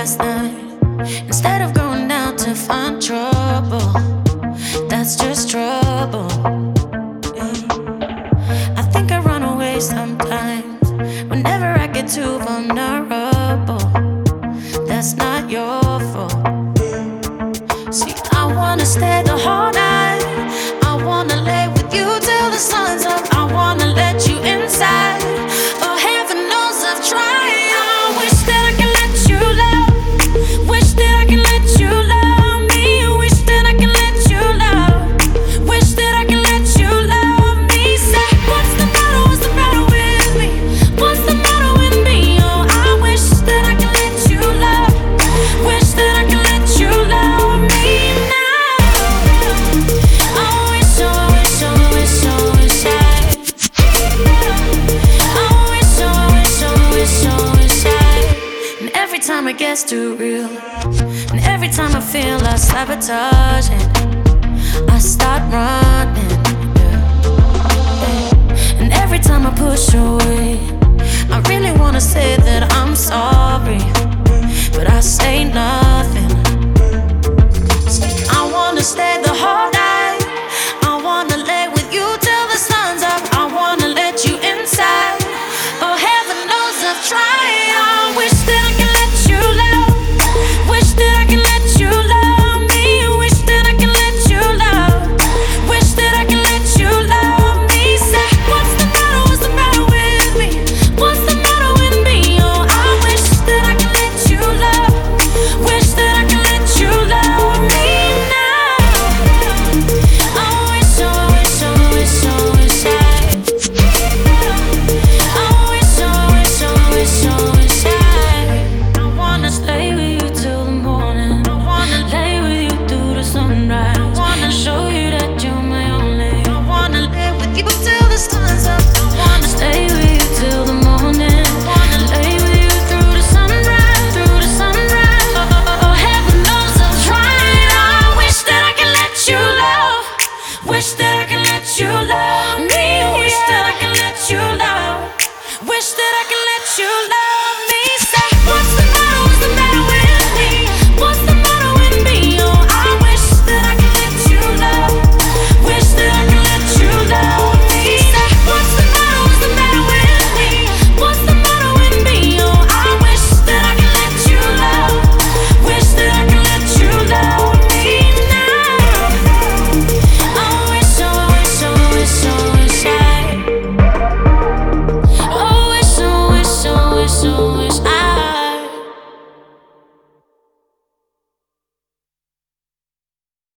last night. Instead of going down to find trouble, that's just trouble. I think I run away sometimes whenever I get too vulnerable. That's not your fault. See, I wanna stay the whole night. I wanna lay with you till the sun's up. I wanna let you inside. Oh, heaven knows I've tried. I wish that I could let you love. Wish that I could let you love me. Wish that I could let you love. Wish that I could let you love me. Say, what's the matter? What's the matter with me? What's the matter with me? Oh, I wish that I could let you love. Wish that I could let you love me now. I wish, oh, I wish, oh, I wish, oh, I wish I wish, oh, I wish, oh, I wish, oh, I wish I. And every time it gets too real, and every time I feel I sabotage it, I start running.